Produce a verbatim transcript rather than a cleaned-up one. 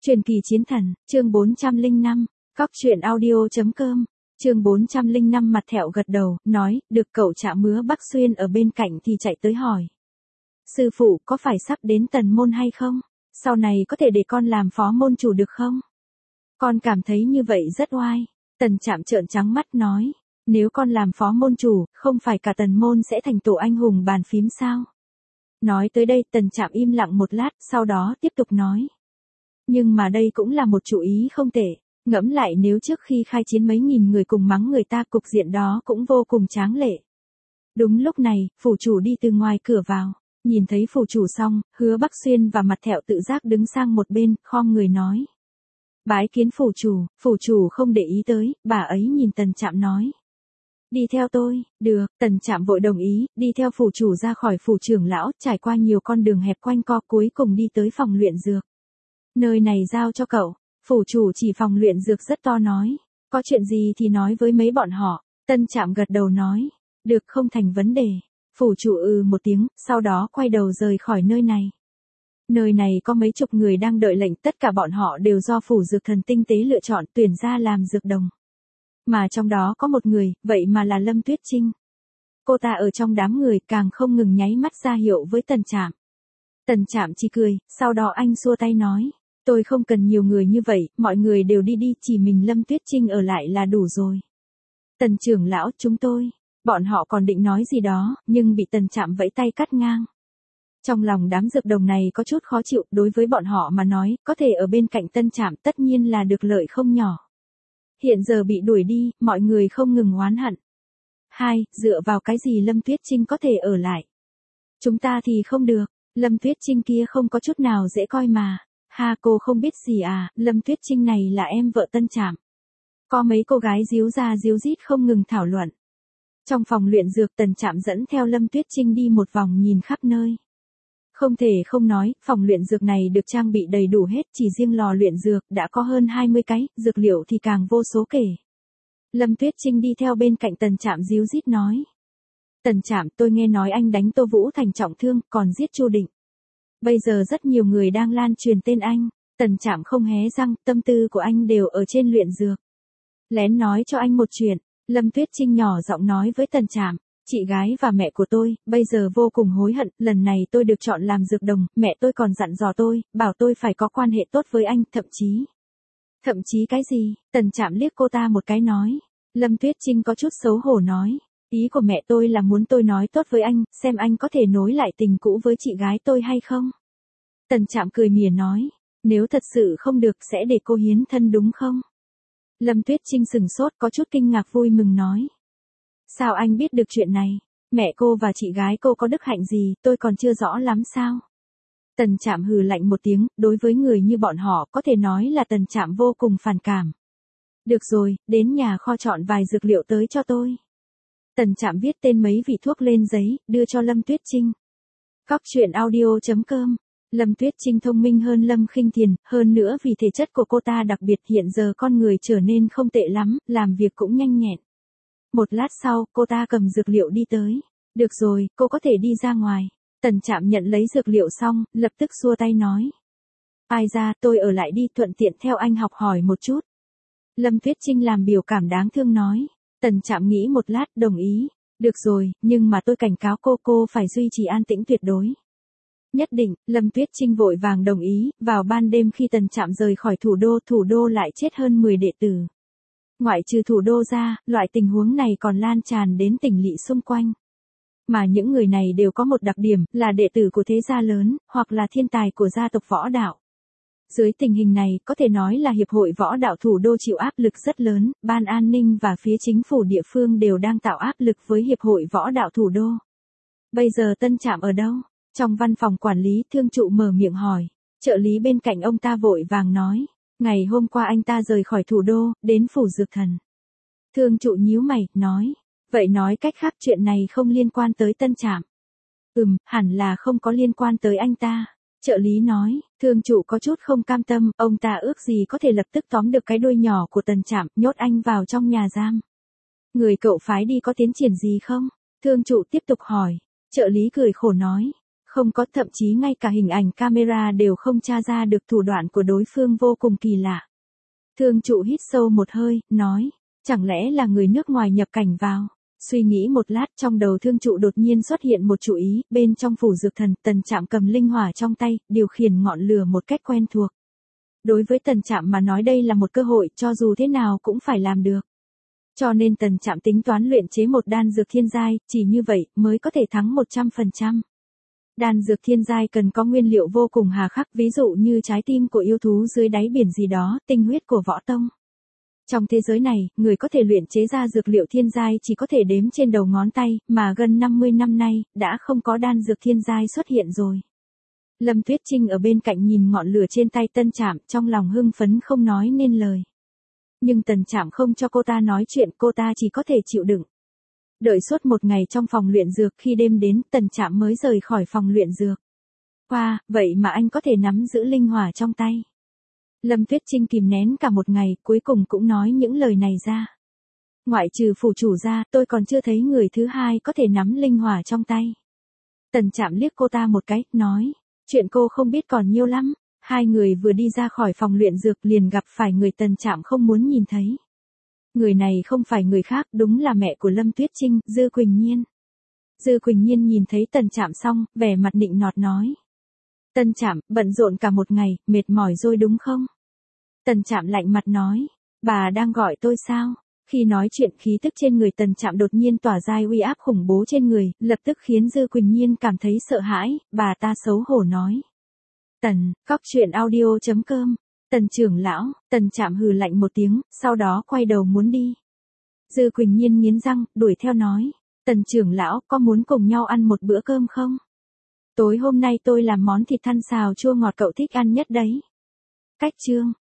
Truyền kỳ chiến thần, chương bốn trăm lẻ năm, cóc truyện audio chấm com, chương bốn trăm lẻ năm mặt thẹo gật đầu, nói, được cậu Trạm Mứa Bắc Xuyên ở bên cạnh thì chạy tới hỏi. Sư phụ có phải sắp đến tần môn hay không? Sau này có thể để con làm phó môn chủ được không? Con cảm thấy như vậy rất oai. Tần Trạm trợn trắng mắt nói, nếu con làm phó môn chủ, không phải cả tần môn sẽ thành tổ anh hùng bàn phím sao? Nói tới đây Tần Trạm im lặng một lát, sau đó tiếp tục nói. Nhưng mà đây cũng là một chủ ý không tệ, ngẫm lại nếu trước khi khai chiến mấy nghìn người cùng mắng người ta, cục diện đó cũng vô cùng tráng lệ. Đúng lúc này, phủ chủ đi từ ngoài cửa vào, nhìn thấy phủ chủ xong, Hứa Bắc Xuyên và mặt thẹo tự giác đứng sang một bên, khom người nói. Bái kiến phủ chủ. Phủ chủ không để ý tới, bà ấy nhìn Tần Trạm nói. Đi theo tôi. Được. Tần Trạm vội đồng ý, đi theo phủ chủ ra khỏi phủ trưởng lão, trải qua nhiều con đường hẹp quanh co, cuối cùng đi tới phòng luyện dược. Nơi này giao cho cậu. Phủ chủ chỉ phòng luyện dược rất to nói. Có chuyện gì thì nói với mấy bọn họ. Tần Trạm gật đầu nói. Được, không thành vấn đề. Phủ chủ ừ một tiếng, sau đó quay đầu rời khỏi nơi này. Nơi này có mấy chục người đang đợi lệnh, tất cả bọn họ đều do phủ dược thần tinh tế lựa chọn tuyển ra làm dược đồng. Mà trong đó có một người, vậy mà là Lâm Tuyết Trinh. Cô ta ở trong đám người càng không ngừng nháy mắt ra hiệu với Tần Trạm. Tần Trạm chỉ cười, sau đó anh xua tay nói. Tôi không cần nhiều người như vậy, mọi người đều đi đi, chỉ mình Lâm Tuyết Trinh ở lại là đủ rồi. Tần trưởng lão, chúng tôi. Bọn họ còn định nói gì đó, nhưng bị Tần Trạm vẫy tay cắt ngang. Trong lòng đám dược đồng này có chút khó chịu, đối với bọn họ mà nói, có thể ở bên cạnh Tần Trạm tất nhiên là được lợi không nhỏ. Hiện giờ bị đuổi đi, mọi người không ngừng oán hận. Hai, dựa vào cái gì Lâm Tuyết Trinh có thể ở lại? Chúng ta thì không được, Lâm Tuyết Trinh kia không có chút nào dễ coi mà. Ha, cô không biết gì à, Lâm Tuyết Trinh này là em vợ Tần Trạm. Có mấy cô gái díu ra díu dít không ngừng thảo luận. Trong phòng luyện dược Tần Trạm dẫn theo Lâm Tuyết Trinh đi một vòng nhìn khắp nơi. Không thể không nói, phòng luyện dược này được trang bị đầy đủ hết, chỉ riêng lò luyện dược đã có hơn hai mươi cái, dược liệu thì càng vô số kể. Lâm Tuyết Trinh đi theo bên cạnh Tần Trạm díu dít nói. Tần Trạm, tôi nghe nói anh đánh Tô Vũ Thành trọng thương, còn giết Chu Định. Bây giờ rất nhiều người đang lan truyền tên anh. Tần Trạm không hé răng, tâm tư của anh đều ở trên luyện dược. Lén nói cho anh một chuyện, Lâm Tuyết Trinh nhỏ giọng nói với Tần Trạm. Chị gái và mẹ của tôi, bây giờ vô cùng hối hận, lần này tôi được chọn làm dược đồng, mẹ tôi còn dặn dò tôi, bảo tôi phải có quan hệ tốt với anh, thậm chí. Thậm chí cái gì? Tần Trạm liếc cô ta một cái nói. Lâm Tuyết Trinh có chút xấu hổ nói. Ý của mẹ tôi là muốn tôi nói tốt với anh, xem anh có thể nối lại tình cũ với chị gái tôi hay không? Tần Trạm cười mỉa nói. Nếu thật sự không được sẽ để cô hiến thân đúng không? Lâm Tuyết Trinh sừng sốt, có chút kinh ngạc vui mừng nói. Sao anh biết được chuyện này? Mẹ cô và chị gái cô có đức hạnh gì, tôi còn chưa rõ lắm sao? Tần Trạm hừ lạnh một tiếng, đối với người như bọn họ có thể nói là Tần Trạm vô cùng phản cảm. Được rồi, đến nhà kho chọn vài dược liệu tới cho tôi. Tần Trạm viết tên mấy vị thuốc lên giấy, đưa cho Lâm Tuyết Trinh. Cóc truyện audio chấm com. Lâm Tuyết Trinh thông minh hơn Lâm Khinh Thiền, hơn nữa vì thể chất của cô ta đặc biệt, hiện giờ con người trở nên không tệ lắm, làm việc cũng nhanh nhẹn. Một lát sau, cô ta cầm dược liệu đi tới. Được rồi, cô có thể đi ra ngoài. Tần Trạm nhận lấy dược liệu xong, lập tức xua tay nói. Ai ra, tôi ở lại đi, thuận tiện theo anh học hỏi một chút. Lâm Tuyết Trinh làm biểu cảm đáng thương nói. Tần Trạm nghĩ một lát, đồng ý. Được rồi, nhưng mà tôi cảnh cáo cô, cô phải duy trì an tĩnh tuyệt đối. Nhất định, Lâm Tuyết Trinh vội vàng đồng ý. Vào ban đêm khi Tần Trạm rời khỏi thủ đô, thủ đô lại chết hơn mười đệ tử. Ngoại trừ thủ đô ra, loại tình huống này còn lan tràn đến tỉnh lỵ xung quanh. Mà những người này đều có một đặc điểm, là đệ tử của thế gia lớn, hoặc là thiên tài của gia tộc võ đạo. Dưới tình hình này, có thể nói là Hiệp hội Võ đạo thủ đô chịu áp lực rất lớn, ban an ninh và phía chính phủ địa phương đều đang tạo áp lực với Hiệp hội Võ đạo thủ đô. Bây giờ Tần Trạm ở đâu? Trong văn phòng quản lý, thương trụ mở miệng hỏi. Trợ lý bên cạnh ông ta vội vàng nói. Ngày hôm qua anh ta rời khỏi thủ đô, đến phủ dược thần. Thương trụ nhíu mày, nói. Vậy nói cách khác chuyện này không liên quan tới Tần Trạm. Ừm, hẳn là không có liên quan tới anh ta. Trợ lý nói, thương trụ có chút không cam tâm, ông ta ước gì có thể lập tức tóm được cái đuôi nhỏ của Tần Trạm, nhốt anh vào trong nhà giam. Người cậu phái đi có tiến triển gì không? Thương trụ tiếp tục hỏi. Trợ lý cười khổ nói. Không có, thậm chí ngay cả hình ảnh camera đều không tra ra được, thủ đoạn của đối phương vô cùng kỳ lạ. Thương trụ hít sâu một hơi, nói, chẳng lẽ là người nước ngoài nhập cảnh vào? Suy nghĩ một lát, trong đầu thương trụ đột nhiên xuất hiện một chủ ý, bên trong phủ dược thần, Tần Trạm cầm linh hỏa trong tay, điều khiển ngọn lửa một cách quen thuộc. Đối với Tần Trạm mà nói đây là một cơ hội, cho dù thế nào cũng phải làm được. Cho nên Tần Trạm tính toán luyện chế một đan dược thiên giai, chỉ như vậy mới có thể thắng một trăm phần trăm. Đan dược thiên giai cần có nguyên liệu vô cùng hà khắc, ví dụ như trái tim của yêu thú dưới đáy biển gì đó, tinh huyết của võ tông. Trong thế giới này, người có thể luyện chế ra dược liệu thiên giai chỉ có thể đếm trên đầu ngón tay, mà gần năm mươi năm nay, đã không có đan dược thiên giai xuất hiện rồi. Lâm Tuyết Trinh ở bên cạnh nhìn ngọn lửa trên tay Tân Trạm, trong lòng hưng phấn không nói nên lời. Nhưng Tần Trạm không cho cô ta nói chuyện, cô ta chỉ có thể chịu đựng. Đợi suốt một ngày trong phòng luyện dược, khi đêm đến, Tần Trạm mới rời khỏi phòng luyện dược. Qua, vậy mà anh có thể nắm giữ linh hỏa trong tay. Lâm Tuyết Trinh kìm nén cả một ngày, cuối cùng cũng nói những lời này ra. Ngoại trừ phủ chủ ra, tôi còn chưa thấy người thứ hai có thể nắm linh hỏa trong tay. Tần Trạm liếc cô ta một cái, nói, chuyện cô không biết còn nhiều lắm. Hai người vừa đi ra khỏi phòng luyện dược liền gặp phải người Tần Trạm không muốn nhìn thấy. Người này không phải người khác, đúng là mẹ của Lâm Tuyết Trinh, Dư Quỳnh Nhiên. Dư Quỳnh Nhiên nhìn thấy Tần Trạm xong, vẻ mặt nịnh nọt nói. Tần Trạm, bận rộn cả một ngày, mệt mỏi rồi đúng không? Tần Trạm lạnh mặt nói, bà đang gọi tôi sao? Khi nói chuyện khí tức trên người Tần Trạm đột nhiên tỏa ra uy áp khủng bố trên người, lập tức khiến Dư Quỳnh Nhiên cảm thấy sợ hãi, bà ta xấu hổ nói. Tần, cóc truyện audio chấm com, Tần trưởng lão. Tần Trạm hừ lạnh một tiếng, sau đó quay đầu muốn đi. Dư Quỳnh Nhiên nghiến răng, đuổi theo nói, Tần trưởng lão, có muốn cùng nhau ăn một bữa cơm không? Tối hôm nay tôi làm món thịt thăn xào chua ngọt cậu thích ăn nhất đấy. Cách chương.